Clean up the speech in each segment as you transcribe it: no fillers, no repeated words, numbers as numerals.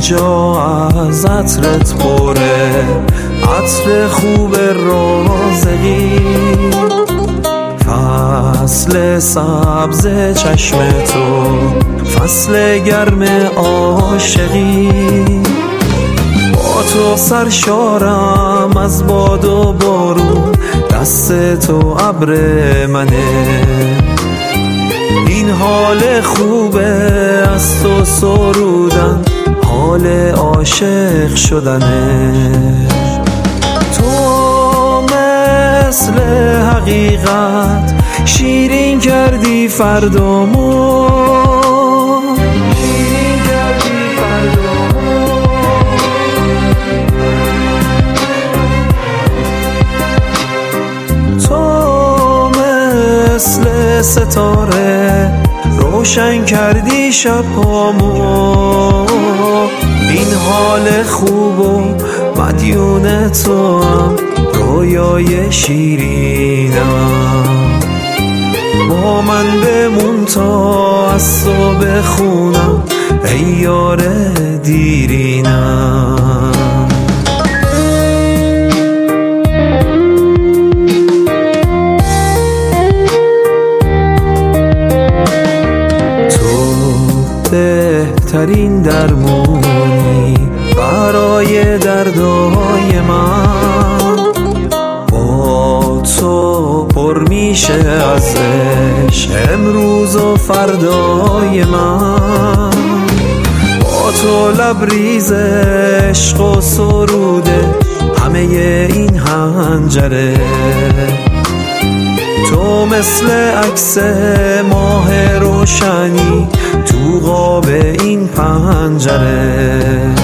جا از عطرت پره، عطر خوب رازقی. فصل سبز چشم تو، فصل گرم عاشقی. با تو سرشارم از باد و بارون، دست تو ابر منه. این حال خوبه از تو سرودن، حال عاشق شدنه. تو مثل حقیقت شیرین کردی فردامو، شیرین کردی فردامو. تو مثل ستاره روشن کردی شبهامو. این حال خوب و مدیون تو هم، رویای شیرینم. با من بمون تا از تو بخونم، ای یار دیرینم. بهترین درمونی برای دردای من، با تو پر میشه از عشق امروز و فردای من. با تو لبریز عشق و سروده همه این حنجره. تو مثل عکس ماه روشنی تو قاب این پنجره.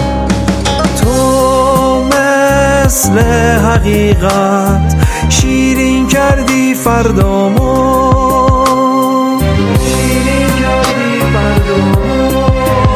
تو مثل حقیقت شیرین کردی فردامو، شیرین کردی فردامو.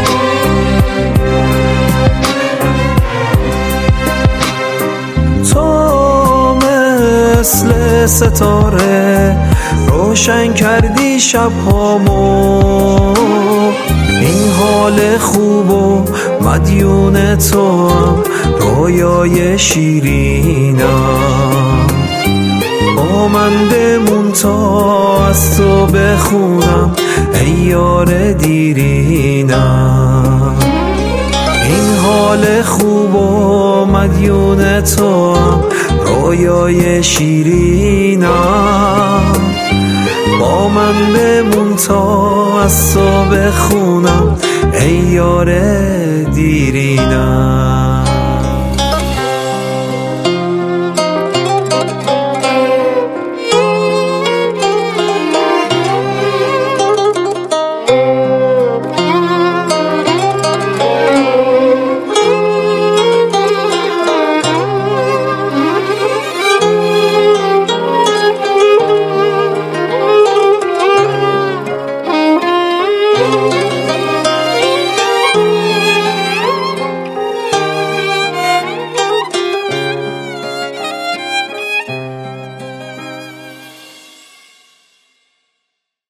تو مثل ستاره روشن کردی شبهامو. این حال خوب و مدیون تو هم، رویای شیرینم. با من بمون تا از تو بخونم، ای یار دیرینم. این حال خوب و مدیون تو هم، رویای شیرینم. با من بمون تا از تو بخونم، ای یار دیرینم.